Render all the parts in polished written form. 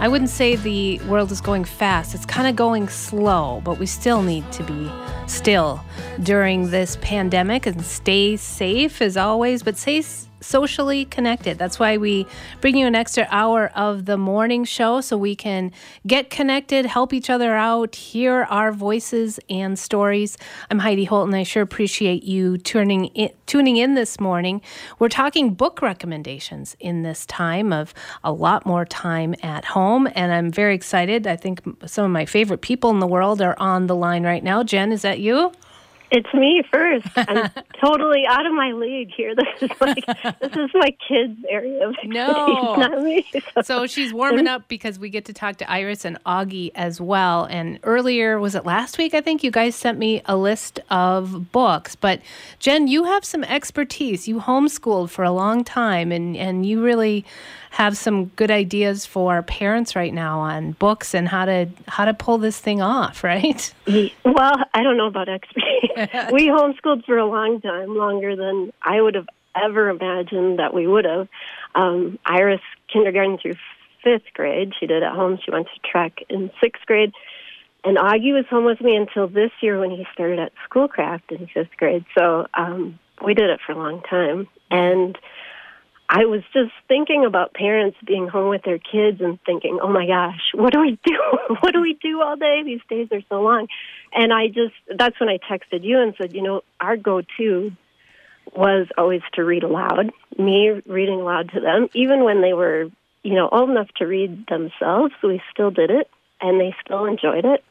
I wouldn't say the world is going fast. It's kind of going slow, but we still need to be still during this pandemic and stay safe as always, but stay socially connected. That's why we bring you an extra hour of the morning show so we can get connected, help each other out, hear our voices and stories. I'm Heidi Holt, and I sure appreciate you tuning in this morning. We're talking book recommendations in this time of a lot more time at home, and I'm very excited. I think some of my favorite people in the world are on the line right now. Jen, is that you? It's me first. I'm totally out of my league here. This is my kids' area of expertise, not me. So she's warming up because we get to talk to Iris and Augie as well. And earlier, was it last week? I think you guys sent me a list of books. But Jen, you have some expertise. You homeschooled for a long time, and you really have some good ideas for parents right now on books and how to pull this thing off, right? Well, I don't know about expertise. We homeschooled for a long time, longer than I would have ever imagined that we would have. Iris, kindergarten through 5th grade, she did at home. She went to Trek in 6th grade. And Augie was home with me until this year when he started at Schoolcraft in 5th grade. So we did it for a long time. And I was just thinking about parents being home with their kids and thinking, oh my gosh, what do we do? What do we do all day? These days are so long. And that's when I texted you and said, our go-to was always to read aloud, me reading aloud to them, even when they were, old enough to read themselves. We still did it, and they still enjoyed it.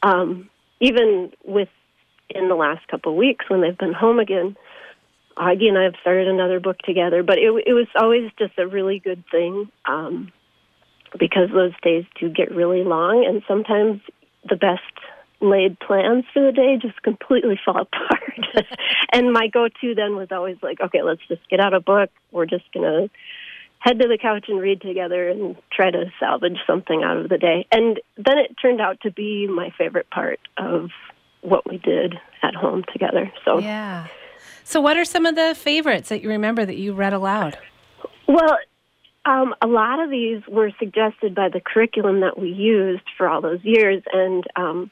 Even in the last couple of weeks when they've been home again, Augie and I have started another book together, but it was always just a really good thing because those days do get really long, and sometimes the best laid plans for the day just completely fall apart. And my go-to then was always like, okay, let's just get out a book. We're just going to head to the couch and read together and try to salvage something out of the day. And then it turned out to be my favorite part of what we did at home together. So yeah. So what are some of the favorites that you remember that you read aloud? Well, a lot of these were suggested by the curriculum that we used for all those years, and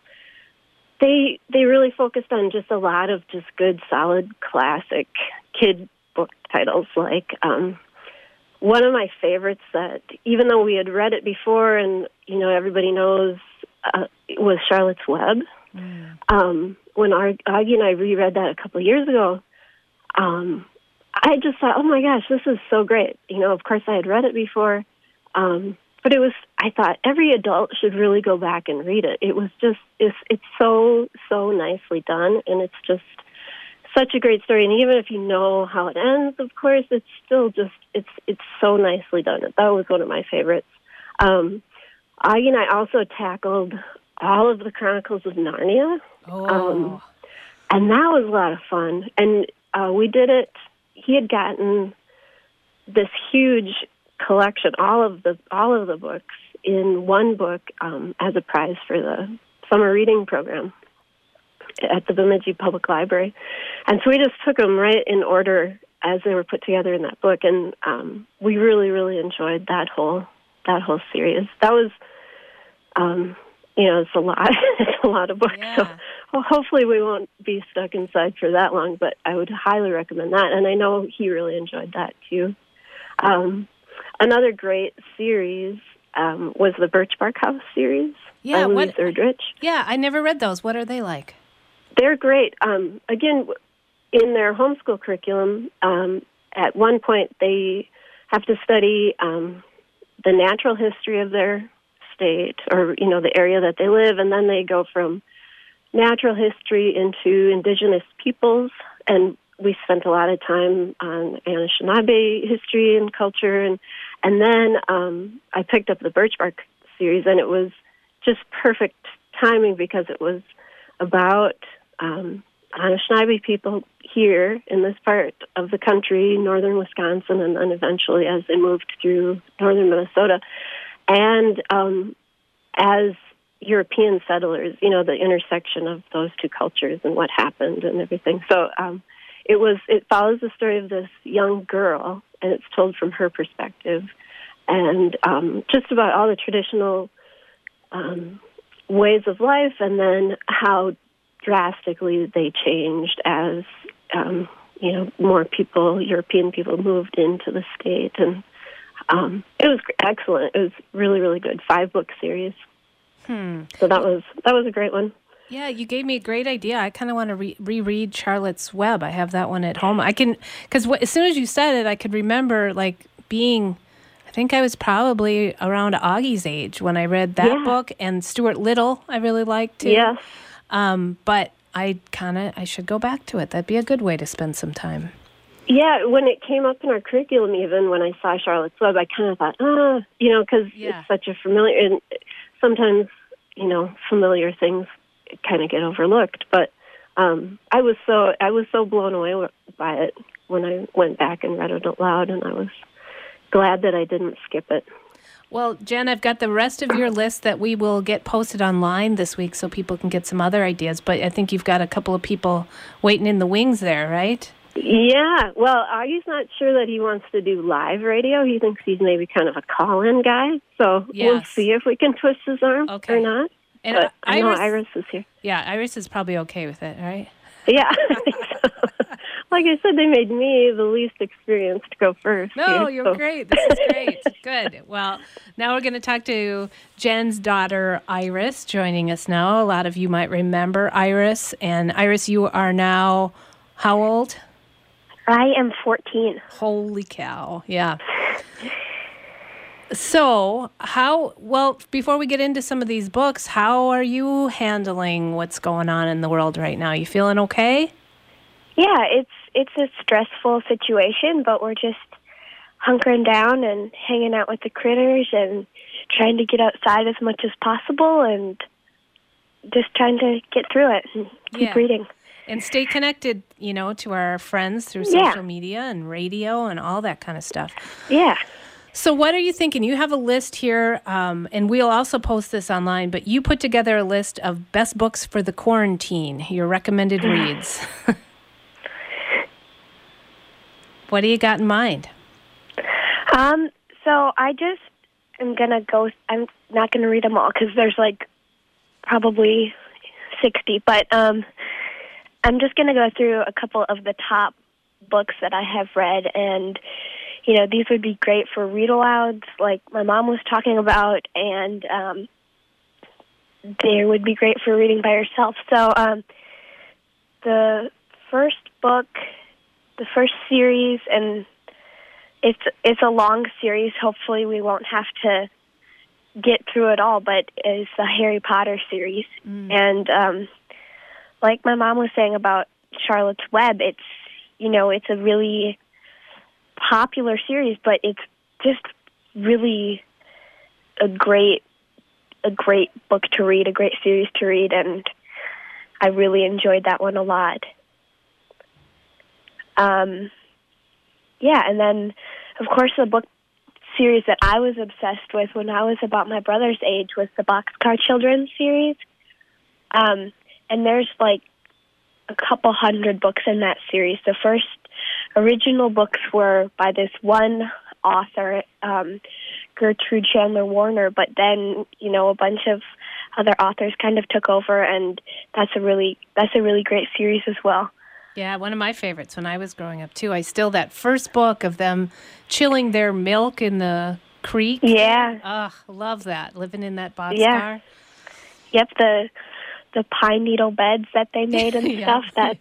they really focused on just a lot of just good, solid, classic kid book titles. Like one of my favorites that, even though we had read it before and, everybody knows, was Charlotte's Web. When Augie and I reread that a couple of years ago, I just thought, oh my gosh, this is so great. Of course I had read it before, but I thought every adult should really go back and read it. It was just, it's so, so nicely done, and it's just such a great story. And even if you know how it ends, of course, it's still just, it's so nicely done. That was one of my favorites. Augie and I also tackled all of the Chronicles of Narnia. And that was a lot of fun. And we did it. He had gotten this huge collection, all of the books in one book as a prize for the summer reading program at the Bemidji Public Library. And so we just took them right in order as they were put together in that book, and we really, really enjoyed that whole series. That was, it's a lot. It's a lot of books. Yeah. So hopefully we won't be stuck inside for that long, but I would highly recommend that. And I know he really enjoyed that too. Another great series was the Birch Bark House series by Louise Erdrich. Yeah, I never read those. What are they like? They're great. Again, in their homeschool curriculum, at one point they have to study the natural history of their state, or the area that they live, and then they go from natural history into indigenous peoples. And we spent a lot of time on Anishinaabe history and culture, and then I picked up the Birch Bark series, and it was just perfect timing because it was about Anishinaabe people here in this part of the country, northern Wisconsin, and then eventually as they moved through northern Minnesota. And as European settlers, the intersection of those two cultures and what happened and everything. So it follows the story of this young girl, and it's told from her perspective. and just about all the traditional ways of life, and then how drastically they changed as more people, European people, moved into the state, and it was excellent. It was really, really good. 5-book series. So that was a great one. Yeah, you gave me a great idea. I kind of want to reread Charlotte's Web. I have that one at home. I can, because as soon as you said it, I could remember being. I think I was probably around Augie's age when I read that book, and Stuart Little I really liked too. Yes. But I should go back to it. That'd be a good way to spend some time. Yeah, when it came up in our curriculum, even when I saw Charlotte's Web, I kind of thought, because it's such a familiar, and sometimes, familiar things kind of get overlooked. But I was so blown away by it when I went back and read it out loud, and I was glad that I didn't skip it. Well, Jen, I've got the rest of your list that we will get posted online this week so people can get some other ideas. But I think you've got a couple of people waiting in the wings there, right? Yeah. Well, Augie's not sure that he wants to do live radio. He thinks he's maybe kind of a call-in guy. So we'll see if we can twist his arm or not. And but I know Iris is here. Yeah, Iris is probably okay with it, right? Yeah, I think so. Like I said, they made me the least experienced to go first. No, you're great. This is great. Good. Well, now we're going to talk to Jen's daughter, Iris, joining us now. A lot of you might remember Iris. And Iris, you are now how old? I am 14. Holy cow. Yeah. So, before we get into some of these books, how are you handling what's going on in the world right now? You feeling okay? Yeah, it's a stressful situation, but we're just hunkering down and hanging out with the critters and trying to get outside as much as possible and just trying to get through it and keep reading. And stay connected, to our friends through social media and radio and all that kind of stuff. Yeah. So what are you thinking? You have a list here, and we'll also post this online, but you put together a list of best books for the quarantine, your recommended reads. What do you got in mind? So I just am going to go, I'm not going to read them all because there's probably 60, but I'm just going to go through a couple of the top books that I have read, and these would be great for read-alouds, like my mom was talking about, and they would be great for reading by yourself. So the first book, the first series, and it's a long series. Hopefully we won't have to get through it all, but it's the Harry Potter series. And like my mom was saying about Charlotte's Web, it's a really popular series, but it's just really a great book to read, a great series to read, and I really enjoyed that one a lot. And then, of course, the book series that I was obsessed with when I was about my brother's age was the Boxcar Children series. And there's a couple hundred books in that series. The first original books were by this one author, Gertrude Chandler Warner, but then, a bunch of other authors kind of took over, and that's a really great series as well. Yeah, one of my favorites when I was growing up, too. That first book of them chilling their milk in the creek. Yeah. Ugh, love that, living in that boxcar. Yep, the pine needle beds that they made and stuff. That's,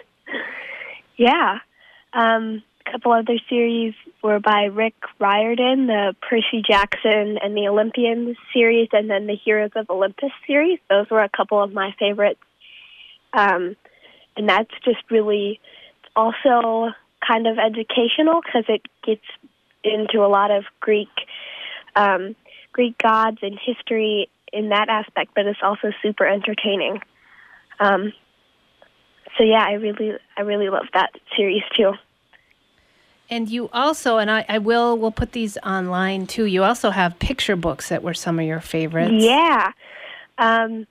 a couple other series were by Rick Riordan, the Percy Jackson and the Olympians series, and then the Heroes of Olympus series. Those were a couple of my favorites. And that's just really also kind of educational because it gets into a lot of Greek gods and history in that aspect, but it's also super entertaining. I really love that series too. And you also, and we'll put these online too. You also have picture books that were some of your favorites. Yeah, and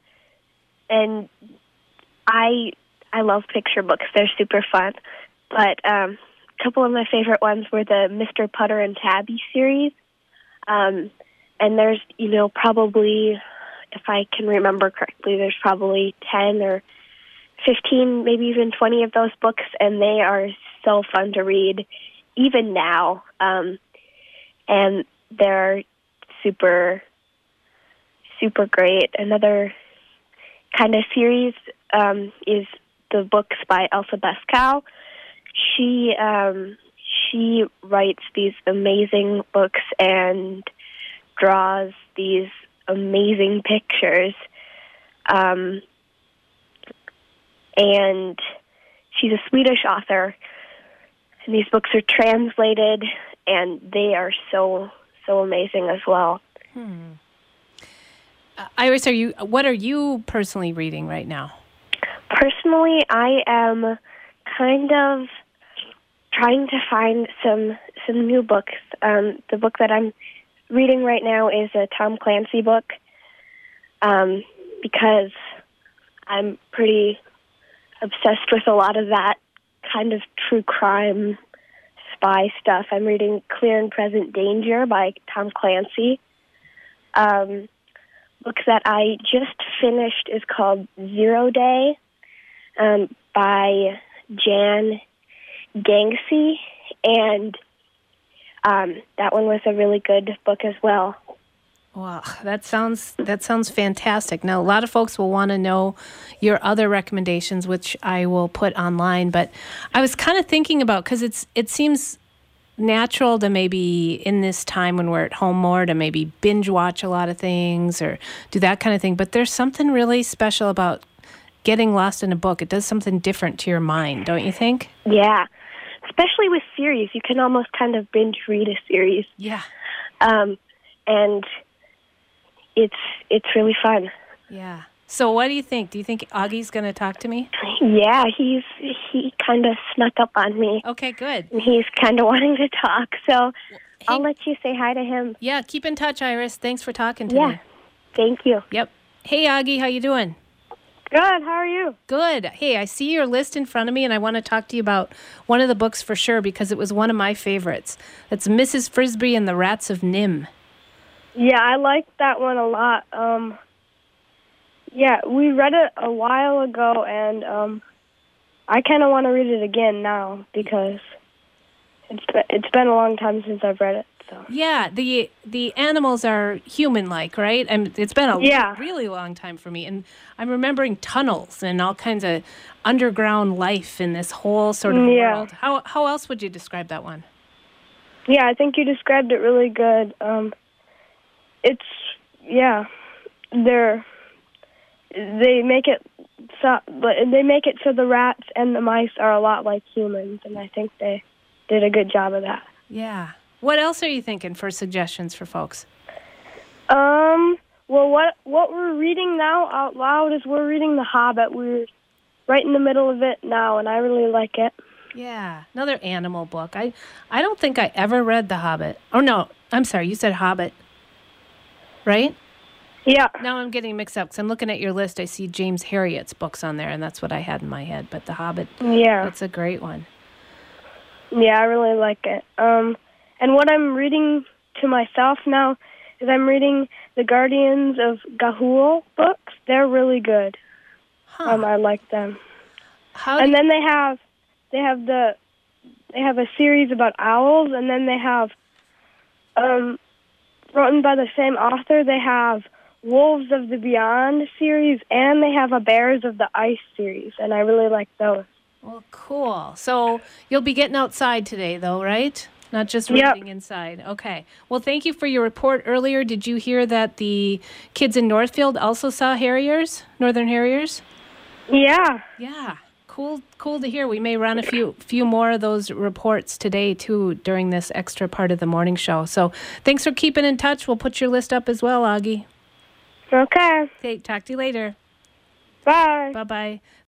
I love picture books. They're super fun. But a couple of my favorite ones were the Mr. Putter and Tabby series. And there's, probably, if I can remember correctly, there's probably 10 or 15, maybe even 20 of those books, and they are so fun to read, even now. And they're super, super great. Another kind of series is the books by Elsa Beskow. She writes these amazing books and draws these amazing pictures. And she's a Swedish author. And these books are translated, and they are so, so amazing as well. Iris, what are you personally reading right now? Personally, I am kind of trying to find some new books. The book that I'm reading right now is a Tom Clancy book, because I'm pretty obsessed with a lot of that kind of true crime spy stuff. I'm reading Clear and Present Danger by Tom Clancy. Book that I just finished is called Zero Day, by Jan Gangsey, and that one was a really good book as well. Wow, that sounds fantastic. Now, a lot of folks will want to know your other recommendations, which I will put online. But I was kind of thinking about, because it seems natural to maybe in this time when we're at home more to maybe binge watch a lot of things or do that kind of thing. But there's something really special about getting lost in a book. It does something different to your mind, don't you think? Yeah, especially with series. You can almost kind of binge read a series. Yeah. And it's really fun. Yeah. So what do you think? Do you think Augie's going to talk to me? Yeah, he kind of snuck up on me. Okay, good. And he's kind of wanting to talk, so I'll let you say hi to him. Yeah, keep in touch, Iris. Thanks for talking to me. Yeah, thank you. Yep. Hey, Augie, how you doing? Good. How are you? Good. Hey, I see your list in front of me, and I want to talk to you about one of the books for sure because it was one of my favorites. That's Mrs. Frisby and the Rats of Nim. Yeah, I liked that one a lot. Yeah, we read it a while ago, and I kind of want to read it again now because it's been a long time since I've read it. So. Yeah, the animals are human-like, right? It's been a really long time for me, and I'm remembering tunnels and all kinds of underground life in this whole sort of world. How else would you describe that one? Yeah, I think you described it really good. They make it so the rats and the mice are a lot like humans, and I think they did a good job of that. Yeah. What else are you thinking for suggestions for folks? Well, what we're reading now out loud is we're reading The Hobbit. We're right in the middle of it now, and I really like it. Yeah, another animal book. I don't think I ever read The Hobbit. Oh, no, I'm sorry, you said Hobbit, right? Yeah. Now I'm getting mixed up because I'm looking at your list. I see James Herriot's books on there, and that's what I had in my head. But The Hobbit, that's a great one. Yeah, I really like it. And what I'm reading to myself now is I'm reading the Guardians of Ga'Hoole books. They're really good. Huh. I like them. And then they have a series about owls, and then they have written by the same author. They have Wolves of the Beyond series, and they have a Bears of the Ice series, and I really like those. Well, cool. So you'll be getting outside today, though, right? Not just reading inside. Okay. Well, thank you for your report earlier. Did you hear that the kids in Northfield also saw harriers, northern harriers? Yeah. Yeah. Cool to hear. We may run a few more of those reports today, too, during this extra part of the morning show. So thanks for keeping in touch. We'll put your list up as well, Augie. Okay. Talk to you later. Bye. Bye-bye.